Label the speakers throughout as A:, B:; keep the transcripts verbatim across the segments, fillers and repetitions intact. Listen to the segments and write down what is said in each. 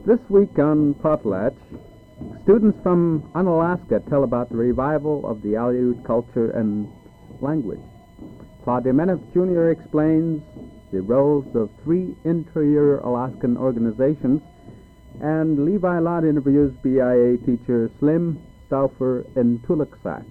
A: This week on Potlatch, students from Unalaska tell about the revival of the Aleut culture and language. Claude Demenov Junior explains the roles of three interior Alaskan organizations, and Levi Lott interviews B I A teacher Slim Stauffer in Tuluksat.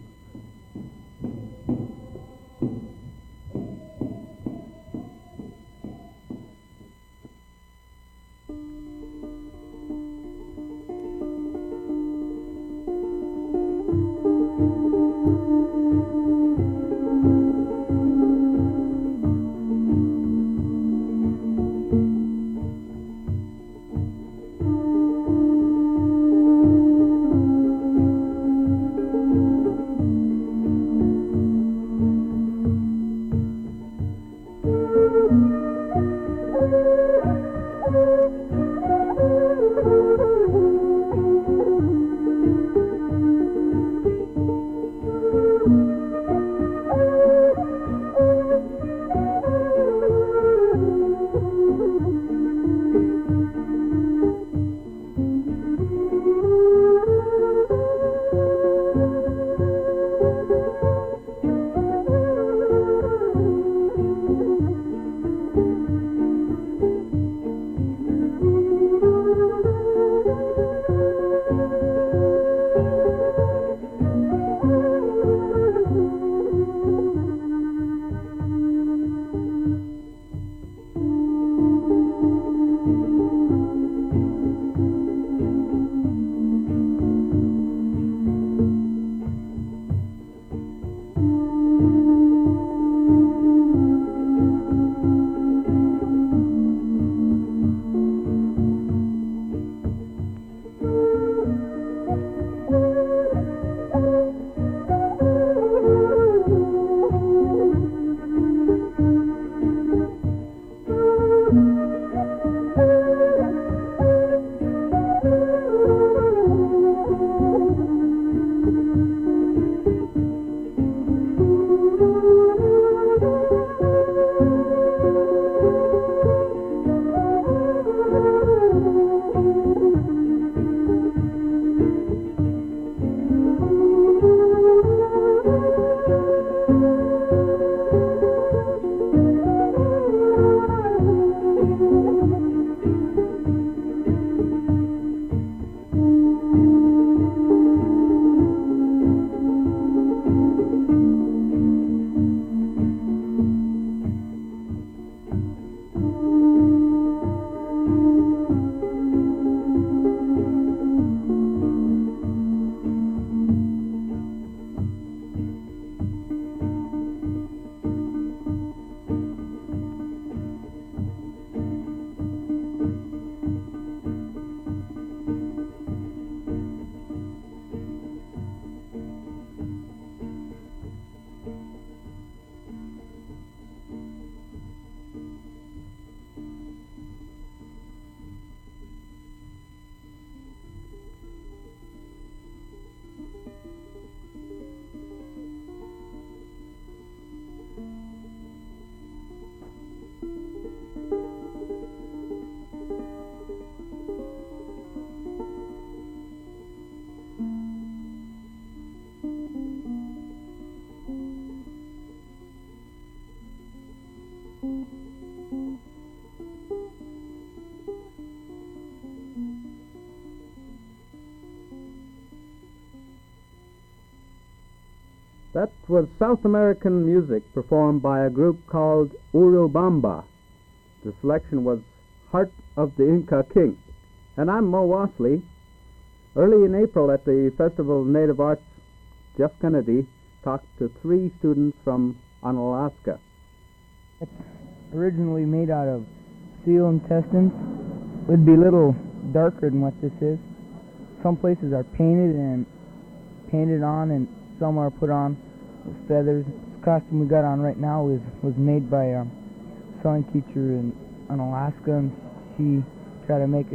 A: That was South American music performed by a group called Urubamba. The selection was Heart of the Inca King. And I'm Mo Wassley. Early in April at the Festival of Native Arts, Jeff Kennedy talked to three students from Unalaska.
B: It's originally made out of seal intestines. It would be a little darker than what this is. Some places are painted and painted on, and some are put on with feathers. This costume we got on right now is was made by a sewing teacher in, in Alaska, and she tried to make it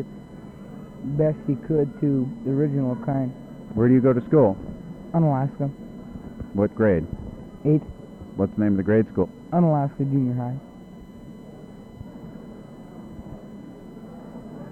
B: best she could to the original kind.
C: Where do you go to school?
B: Unalaska.
C: What grade?
B: Eighth.
C: What's the name of the grade school?
B: Unalaska Junior High.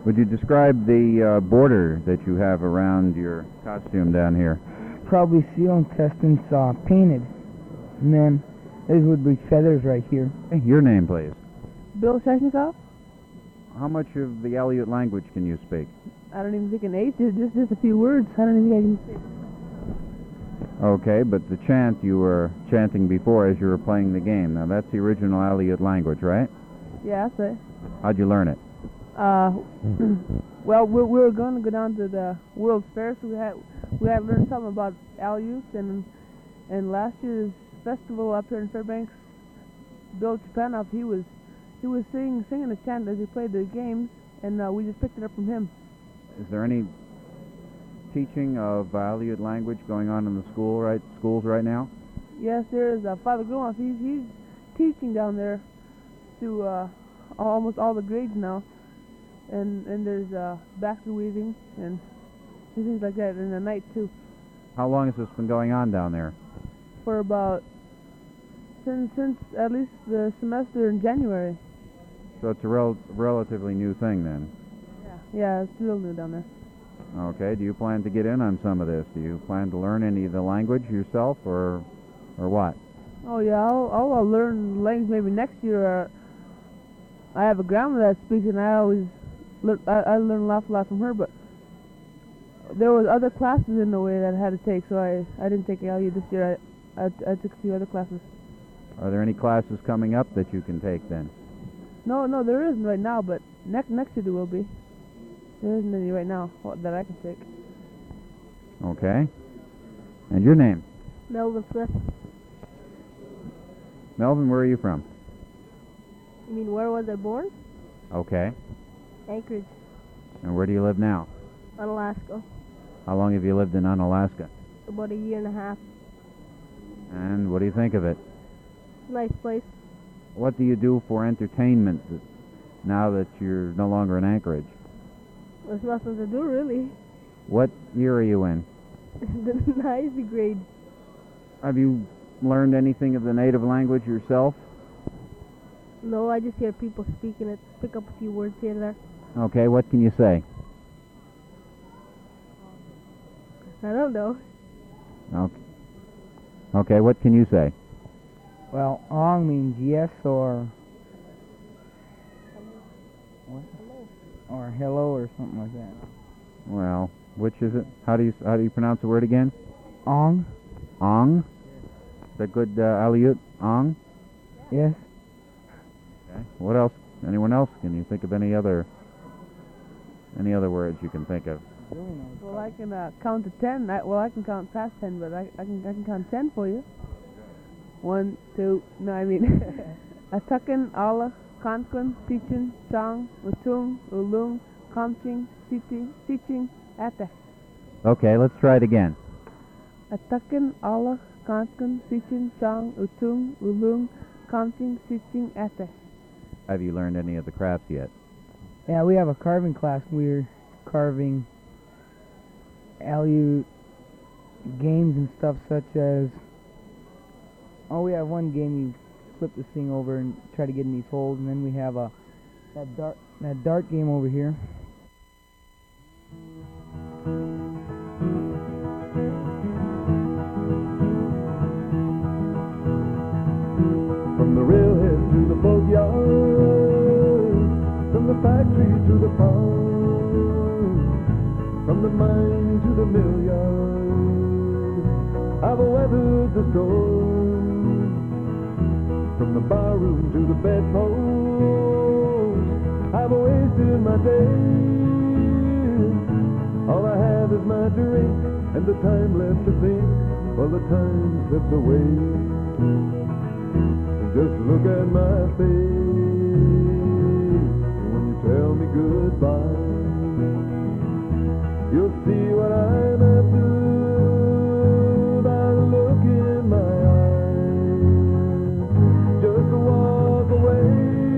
C: Would you describe the uh, border that you have around your costume down here?
B: Probably seal intestines uh, painted. And then these would be feathers right here.
C: Hey, your name, please.
D: Bill Sheshnikov?
C: How much of the Aleut language can you speak?
D: I don't even think an eighth, just, just just a few words. I don't even think I can say.
C: Okay, but the chant you were chanting before as you were playing the game, now that's the original Aleut language, right?
D: Yeah, that's it.
C: How'd you learn it?
D: Uh, well, we we were going to go down to the World's Fair, so we had we had learned something about Aleut, and and last year's festival up here in Fairbanks, Bill Chupanov, he was he was singing singing a chant as he played the games, and uh, we just picked it up from him.
C: Is there any teaching of Aleut language going on in the school right schools right now?
D: Yes, there is. Uh, Father Gromov, he's he's teaching down there to uh, almost all the grades now. And and there's uh, basket weaving and things like that in the night too.
C: How long has this been going on down there?
D: For about since since at least the semester in January.
C: So it's a rel- relatively new thing then.
D: Yeah, yeah, it's real new down there.
C: Okay. Do you plan to get in on some of this? Do you plan to learn any of the language yourself, or or what?
D: Oh yeah, I'll I'll, I'll learn language maybe next year. Or I have a grandma that speaks, and I always. I, I learned a lot, a lot from her, but there was other classes in the way that I had to take, so I, I didn't take Aleut this year. I, I I took a few other classes.
C: Are there any classes coming up that you can take then?
D: No, no, there isn't right now, but next next year there will be. There isn't any right now that I can take.
C: Okay. And your name?
E: Melvin Smith.
C: Melvin, where are you from?
E: You mean where was I born?
C: Okay.
E: Anchorage,
C: And where do you live now?
E: Unalaska.
C: How long have you lived in Unalaska?
E: About a year and a half.
C: And what do you think of it?
E: Nice place.
C: What do you do for entertainment th- now that you're no longer in Anchorage?
E: There's nothing to do really.
C: What year are you in?
E: The ninth grade.
C: Have you learned anything of the native language yourself?
E: No, I just hear people speaking it. Pick up a few words here and there.
C: Okay, what can you say?
E: I don't know.
C: Okay, okay what can you say?
B: Well, ong means yes or what? Or hello or something like that.
C: Well, which is it? How do you how do you pronounce the word again?
B: Ong?
C: Ong? Is that good, uh, Aleut? Ong?
B: Yes.
C: Okay. What else? Anyone else? Can you think of any other any other words you can think of?
D: Well, I can uh, count to ten. I, well, I can count past ten, but I, I can I can count ten for you. One, two. No, I mean, Atakan, Allah, Kanskun, Tichin, Chang, Utung, Ulung, Kamching, Siti, Siching, Ate.
C: Okay, let's try it again.
D: Atakan, Allah, Kanskun, Sichin, Chang, Utung, Ulung, Kamching, Siching, Ate.
C: Have you learned any of the crafts yet?
B: Yeah, we have a carving class. We're carving Aleut games and stuff such as... Oh, we have one game you flip this thing over and try to get in these holes, and then we have a that dart that dart game over here.
F: From the railhead to the boatyard, from the factory to the farm, from the mine to the mill yard, I've weathered the storm. From the barroom to the bedpost, I've wasted my days. All I have is my drink and the time left to think, while the time slips away. Just look at my face when you tell me goodbye. You'll see what I'm after by the look in my eyes. Just walk away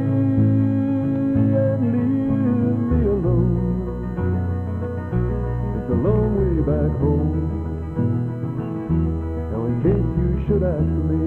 F: and leave me alone. It's a long way back home. Now in case you should ask me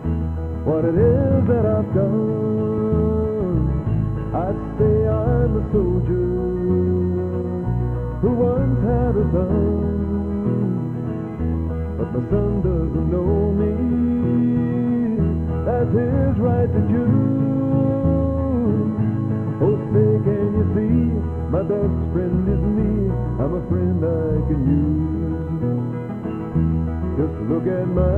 F: what it is that I've done, I'd say I'm the soldier who once had a son, but my son doesn't know me. That's his right to choose. Oh, say, can you see? My best friend is me. I'm a friend I can use. Just look at my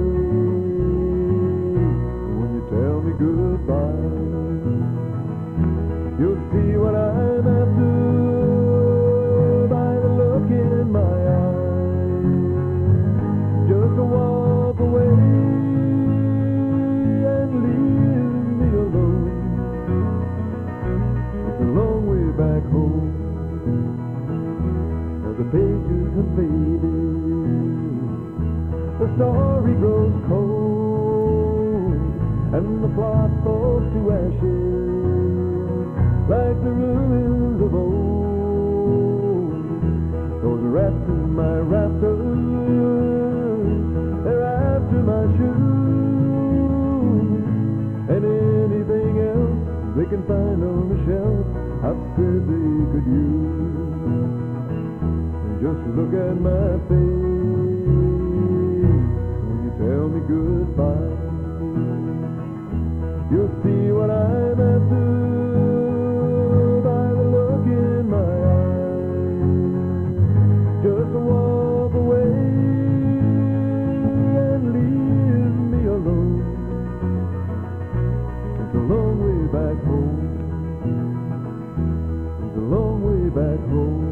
F: face when you tell me goodbye. You'll see what I'm after by the look in my eyes. Just walk away and leave me alone. It's a long way back home. Now the pages have faded, the story grows cold, and the plot falls to ashes like the ruins of old. Those rats in my rafters, they're after my shoes, and anything else they can find on the shelf I've said they could use. Just look at my face when you tell me goodbye. You'll see what I'm after by the look in my eyes. Just walk away and leave me alone. It's a long way back home. It's a long way back home.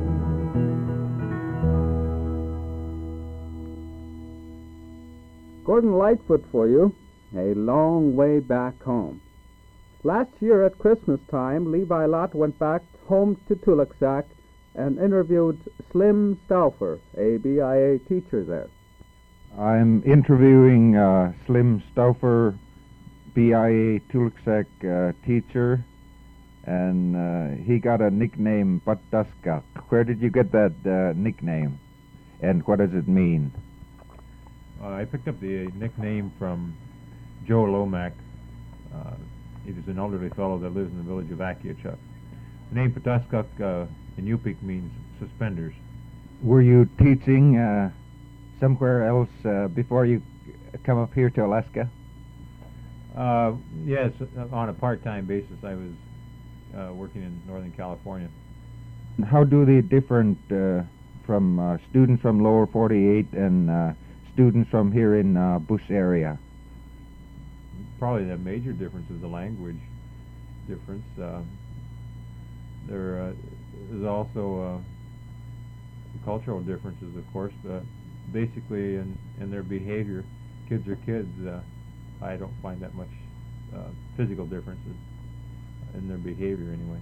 A: Gordon Lightfoot for you, A Long Way Back Home. Last year at Christmas time, Levi Lott went back home to Tulaksak and interviewed Slim Stauffer, a B I A teacher there.
C: I'm interviewing uh, Slim Stauffer, B I A Tulaksak uh, teacher, and uh, he got a nickname, Patuskak. Where did you get that uh, nickname, and what does it mean?
G: Uh, I picked up the nickname from Joe Lomack. Uh, he was an elderly fellow that lives in the village of Akiachuk. The name Patuskuk uh, in Yupik means suspenders.
C: Were you teaching uh, somewhere else uh, before you come up here to Alaska?
G: Uh, yes, on a part-time basis. I was uh, working in Northern California.
C: How do they different uh, from uh, students from Lower forty-eight and uh, students from here in uh, Bush area?
G: Probably the major difference is the language difference. Uh, there uh, is also uh, cultural differences, of course, but basically in, in their behavior, kids are kids. Uh, I don't find that much uh, physical differences in their behavior anyway.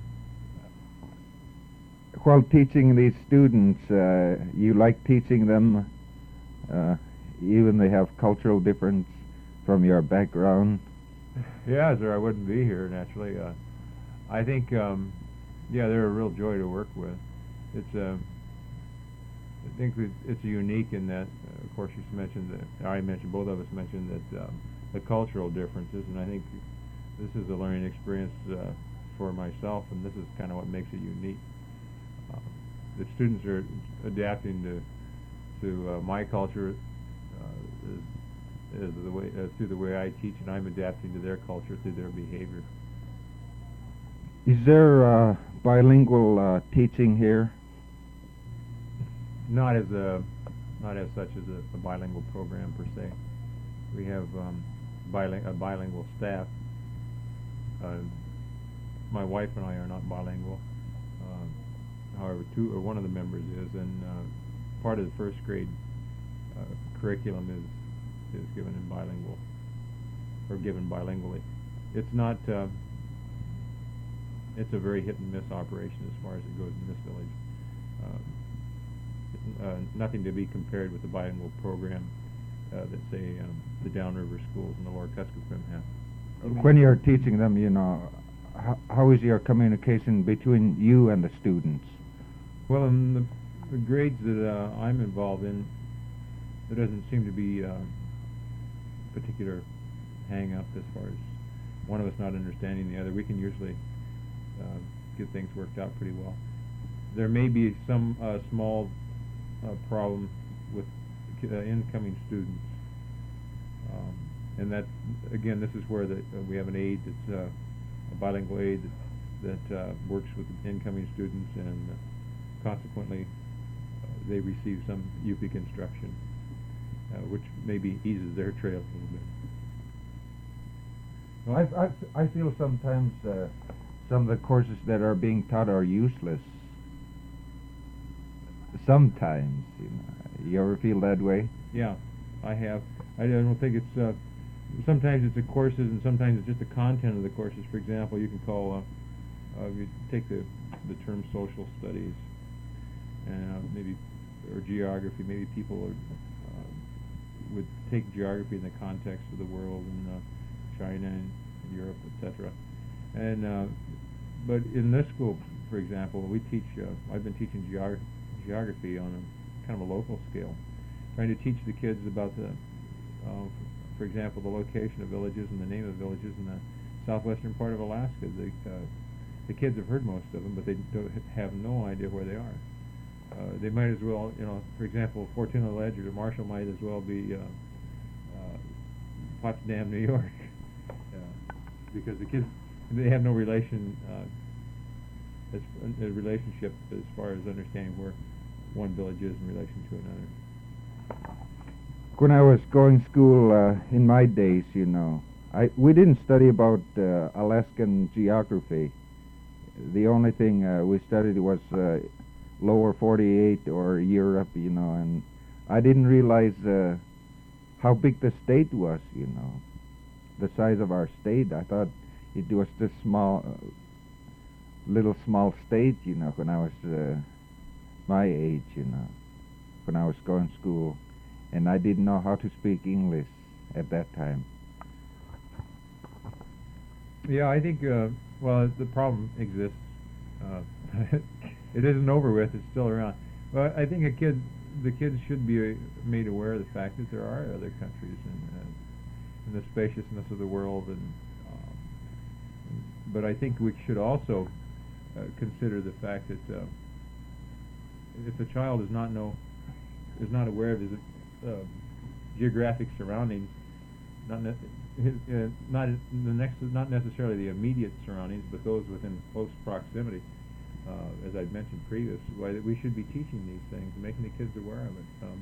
C: While teaching these students, uh, you like teaching them uh, even they have cultural difference from your background?
G: Yes, or I wouldn't be here naturally. Uh, I think, um, yeah, they're a real joy to work with. It's a, I think it's unique in that, uh, of course, you mentioned that, I mentioned, both of us mentioned that um, the cultural differences, and I think this is a learning experience uh, for myself, and this is kind of what makes it unique. Uh, the students are adapting to to uh, my culture uh, is, is the way uh, through the way I teach, and I'm adapting to their culture through their behavior.
C: Is there uh, bilingual uh, teaching here?
G: Not as a, not as such as a, a bilingual program per se. We have um, biling- a bilingual staff. Uh, my wife and I are not bilingual. Uh, however, two or one of the members is, and uh, part of the first grade uh, curriculum is is given in bilingual, or given bilingually. It's not. Uh, it's a very hit and miss operation as far as it goes in this village. Um, Uh, nothing to be compared with the bilingual program uh, that, say, um, the Downriver schools in the Lower Kuskokwim have.
C: When you're teaching them, you know, how, how is your communication between you and the students?
G: Well, in the, the grades that uh, I'm involved in, there doesn't seem to be uh, particular hang-up as far as one of us not understanding the other. We can usually uh, get things worked out pretty well. There may be some uh, small uh, problem with uh, incoming students, um, and that again, this is where the, uh, we have an aide that's uh, a bilingual aide that, that uh, works with incoming students, and uh, consequently uh, they receive some U P I C instruction, uh, which maybe eases their trail a little bit.
C: I, I, I feel sometimes uh, some of the courses that are being taught are useless. Sometimes, you know. You ever feel that way?
G: Yeah, I have. I don't think it's. Uh, sometimes it's the courses, and sometimes it's just the content of the courses. For example, you can call. Uh, uh, you take the the term social studies, and uh, maybe or geography. Maybe people are, uh, would take geography in the context of the world and uh, China and Europe, et cetera. And uh, but in this school, for example, we teach. Uh, I've been teaching geog- geography on a kind of a local scale, trying to teach the kids about the, uh, for example, the location of villages and the name of villages in the southwestern part of Alaska. The uh, the kids have heard most of them, but they don't have no idea where they are. Uh, they might as well, you know, for example, Fortuna Ledge or Marshall might as well be uh, uh, Potsdam, New York, uh, because the kids they have no relation, uh, as, a relationship as far as understanding where one village is in relation to another.
C: When I was going to school uh, in my days, you know, I we didn't study about uh, Alaskan geography. The only thing uh, we studied was uh, lower forty-eight or Europe, you know, and I didn't realize uh, how big the state was, you know, the size of our state. I thought it was this small, uh, little small state, you know, when I was uh, my age, you know, when I was going to school, and I didn't know how to speak English at that time.
G: Yeah, I think, uh, well, the problem exists. Uh, it isn't over with, it's still around. But I think a kid, the kids should be uh, made aware of the fact that there are other countries and, uh, and the spaciousness of the world. And um, But I think we should also uh, consider the fact that uh, if the child is not know, is not aware of his uh, geographic surroundings, not ne- his, uh, not the next, not necessarily the immediate surroundings, but those within close proximity. Uh, as I'd mentioned previously, why that we should be teaching these things and making the kids aware of it. Um,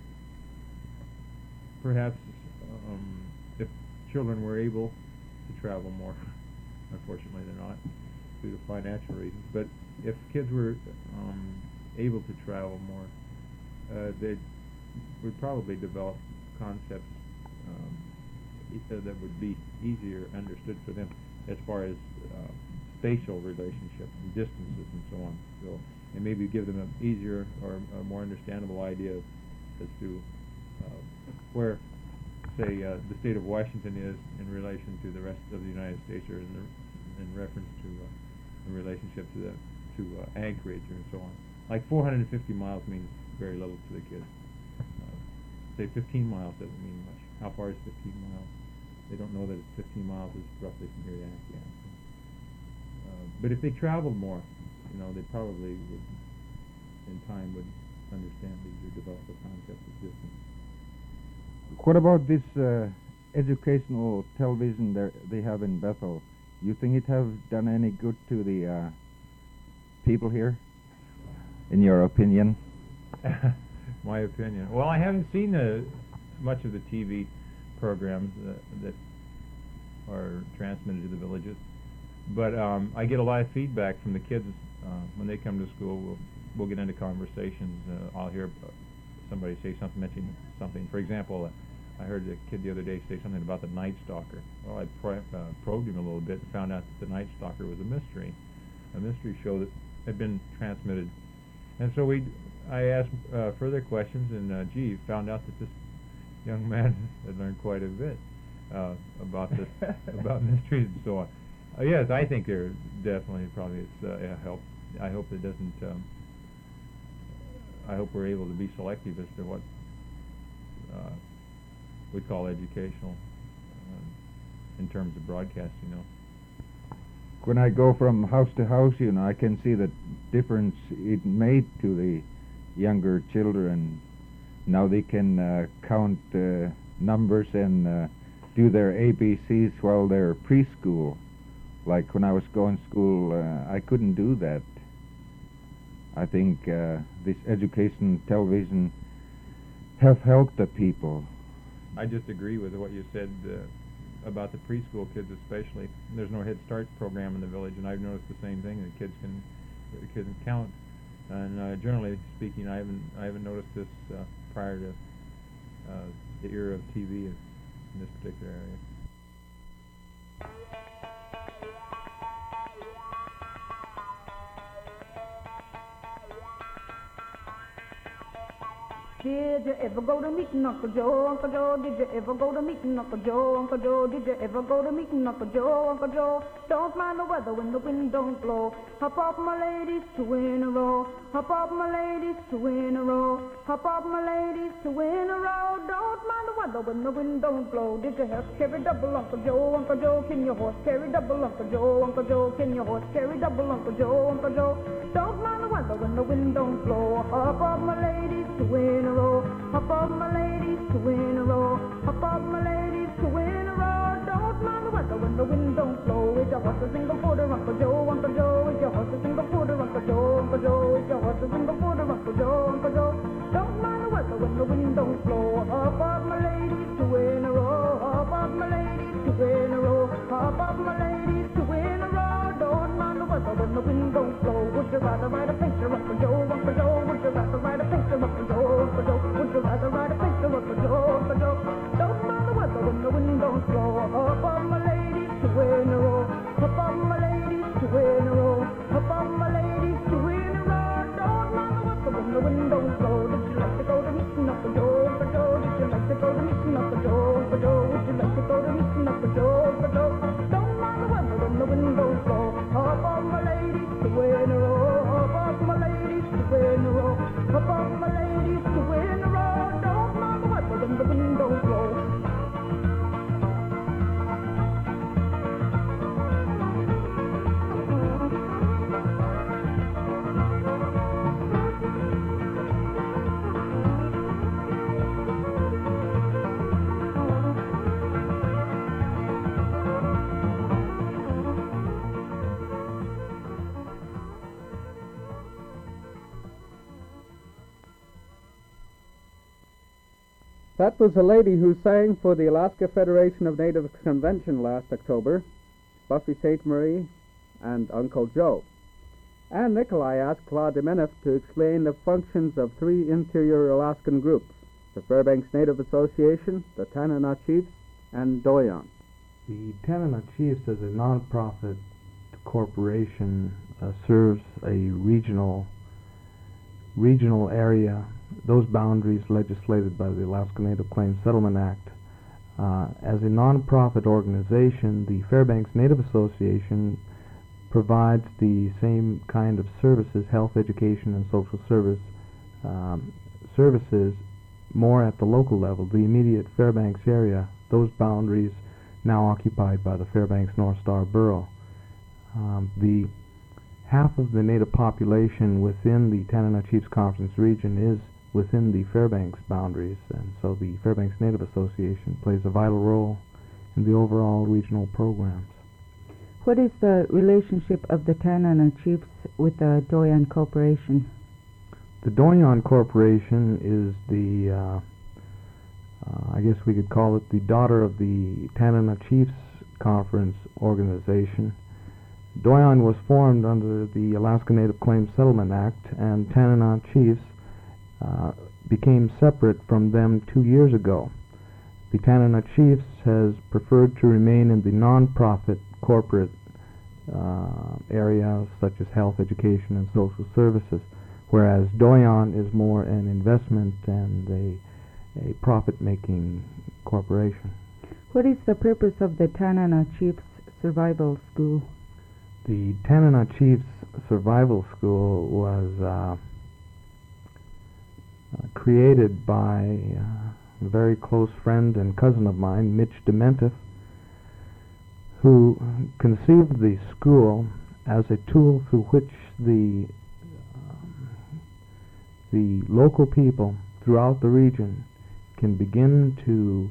G: perhaps um, if children were able to travel more, unfortunately they're not due to financial reasons. But if kids were um, able to travel more, uh, they would probably develop concepts um, that would be easier understood for them as far as uh, spatial relationships and distances and so on. So, and maybe give them an easier or a more understandable idea as to uh, where, say, uh, the state of Washington is in relation to the rest of the United States, or in, the, in reference to uh, in relationship to the to uh, Anchorage and so on. Like four hundred fifty miles means very little to the kids. Uh, say fifteen miles doesn't mean much. How far is fifteen miles? They don't know that it's fifteen miles is roughly from here to Anchorage. Uh, but if they traveled more, you know, they probably would, in time, would understand these or develop a concept of distance.
C: What about this uh, educational television that they have in Bethel? You think it have done any good to the uh, people here, in your opinion?
G: My opinion. Well, I haven't seen uh, much of the T V programs uh, that are transmitted to the villages, but um, I get a lot of feedback from the kids uh, when they come to school. We'll, we'll get into conversations. Uh, I'll hear somebody say something, mention something. For example, uh, I heard a kid the other day say something about the Night Stalker. Well, I pro- uh, probed him a little bit and found out that the Night Stalker was a mystery, a mystery show that had been transmitted. And so we, I asked uh, further questions, and uh, gee, found out that this young man had learned quite a bit uh, about this, about mysteries and so on. Uh, yes, I think there definitely probably it's uh, a help. I hope it doesn't. Um, I hope we're able to be selective as to what uh, we call educational um, in terms of broadcasting. You know.
C: when I go from house to house, you know, I can see the difference it made to the younger children. Now they can uh, count uh, numbers and uh, do their A B Cs while they're preschool. Like when I was going to school, uh, I couldn't do that. I think uh, this education television have helped the people.
G: I just agree with what you said uh, about the preschool kids, especially. There's no Head Start program in the village, and I've noticed the same thing. The kids can, the kids can count, and uh, generally speaking, I haven't, I haven't noticed this uh, prior to uh, the era of T V in this particular area.
H: Did you ever go to meeting Uncle Joe, Uncle Joe? Did you ever go to meeting Uncle Joe, Uncle Joe? Did you ever go to meeting Uncle Joe, Uncle Joe? Don't mind the weather when the wind don't blow. Hop up, my ladies, two in a row. Hop up, my ladies, two in a row. Hop up, my ladies, two in a row. Don't mind the weather when the wind don't blow. Did your horse carry double, Uncle Joe, Uncle Joe? Can your horse carry double, Uncle Joe, Uncle Joe? Can your horse carry double, Uncle Joe, Uncle Joe? Don't mind the weather when the wind don't blow. Hop up, my ladies, two in a row. Hop up, my ladies, two in a row. Hop up, my ladies, two in a row. Don't mind the weather when the wind don't blow. Is your horse a single footer, Uncle Joe, Uncle Joe? Is your horse a single footer, Uncle Joe, Uncle Joe? Is your horse a single footer, Uncle Joe, Uncle Joe? Don't mind the weather when the wind don't blow. Hop up, my ladies, two in a row. Hop up, my ladies, two in a row. Hop up, my ladies, two in a row. Don't mind the weather when the wind don't blow. Would you rather ride a picture, Uncle Joe, Uncle Joe? Would you rather ride a picture, Uncle Joe, Uncle Joe? Would you rather ride a picture, Uncle Joe, Uncle Joe? Don't mind the weather when the wind don't blow. Hop up, my ladies, two in a row. Hop up, my ladies, two in a row. Hop up, my ladies, two in a row. Don't mind the weather when the wind don't blow. Did you like to go to meeting Uncle Joe, Uncle Joe? Did you like to go to meeting Uncle Joe, Uncle Joe? Would you like to go to meeting Uncle Joe, Uncle Joe? Don't mind the weather when the wind don't blow. Hop up, my ladies, two in a row. Hop up, my ladies, two in a row. Hop up, my ladies, two in a row. Don't mind the weather when the wind don't blow.
A: That was a lady who sang for the Alaska Federation of Natives Convention last October, Buffy Saint Marie and Uncle Joe. And Nikolai asked Claude Demeneff to explain the functions of three interior Alaskan groups, the Fairbanks Native Association, the Tanana Chiefs, and Doyon.
I: The Tanana Chiefs, as a non-profit corporation, uh, serves a regional regional area, those boundaries legislated by the Alaska Native Claims Settlement Act. Uh, as a non-profit organization, the Fairbanks Native Association provides the same kind of services, health, education, and social service um, services, more at the local level. The immediate Fairbanks area, those boundaries now occupied by the Fairbanks North Star Borough. Um, the half of the Native population within the Tanana Chiefs Conference region is within the Fairbanks boundaries, and so the Fairbanks Native Association plays a vital role in the overall regional programs.
J: What is the relationship of the Tanana Chiefs with the Doyon Corporation?
I: The Doyon Corporation is the, uh, uh, I guess we could call it the daughter of the Tanana Chiefs Conference organization. Doyon was formed under the Alaska Native Claims Settlement Act, and Tanana Chiefs uh, became separate from them two years ago. The Tanana Chiefs has preferred to remain in the non-profit corporate uh, area, such as health, education, and social services, whereas Doyon is more an investment and a, a profit-making corporation.
J: What is the purpose of the Tanana Chiefs Survival School?
I: The Tanana Chiefs Survival School was uh, uh, created by uh, a very close friend and cousin of mine, Mitch Dementif, who conceived the school as a tool through which the um, the local people throughout the region can begin to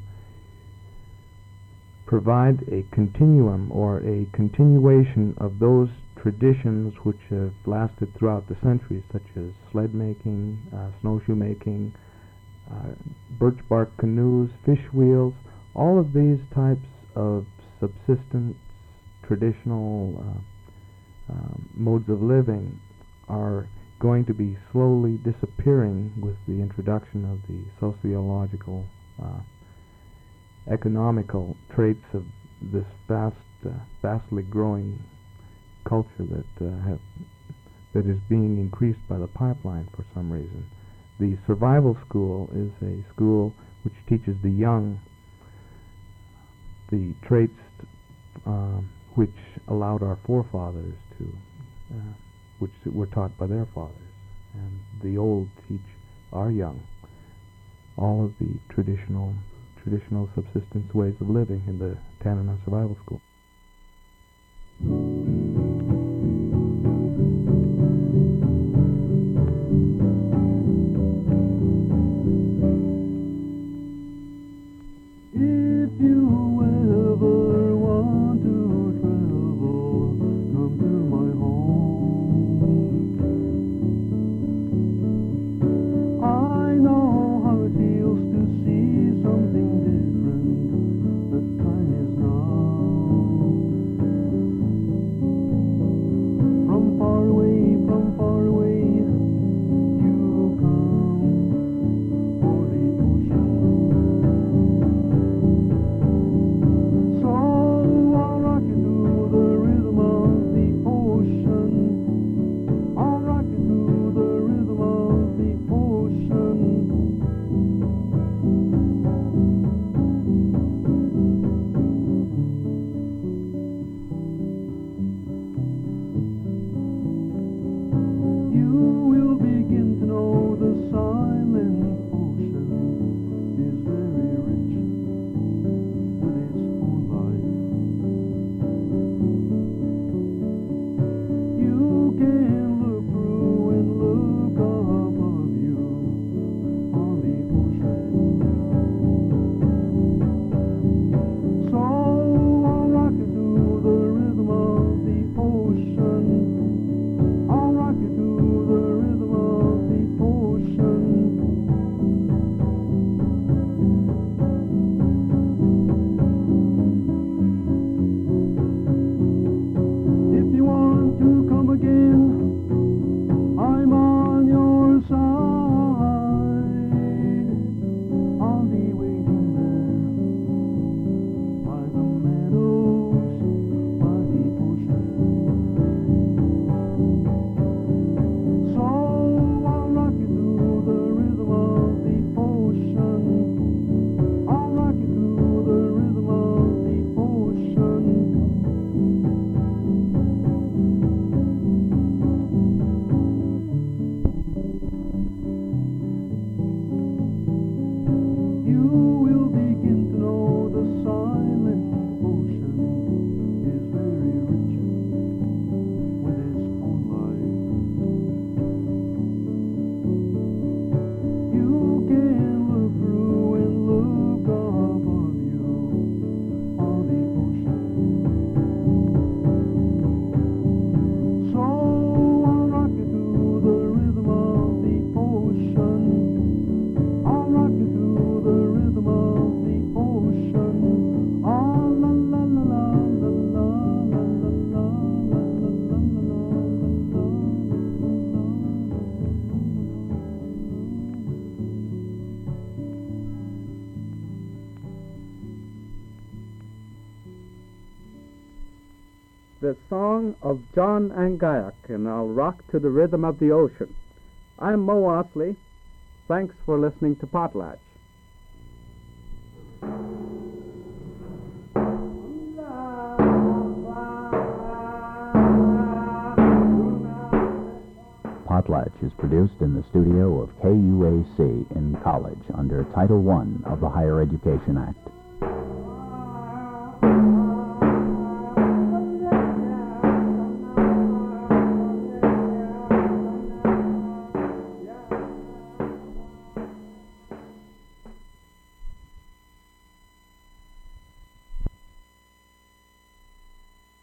I: provide a continuum or a continuation of those traditions which have lasted throughout the centuries, such as sled making, uh, snowshoe making, uh, birch bark canoes, fish wheels. All of these types of subsistence, traditional uh, uh, modes of living are going to be slowly disappearing with the introduction of the sociological, uh, economical traits of this vast, uh, vastly growing culture that uh, have, that is being increased by the pipeline for some reason. The survival school is a school which teaches the young the traits uh, which allowed our forefathers to, uh, which were taught by their fathers, and the old teach our young all of the traditional traditional subsistence ways of living in the Tanana Survival School.
A: The song of John Angayak, and I'll rock to the rhythm of the ocean. I'm Mo Osley. Thanks for listening to Potlatch.
K: Potlatch is produced in the studio of K U A C in College under Title one of the Higher Education Act.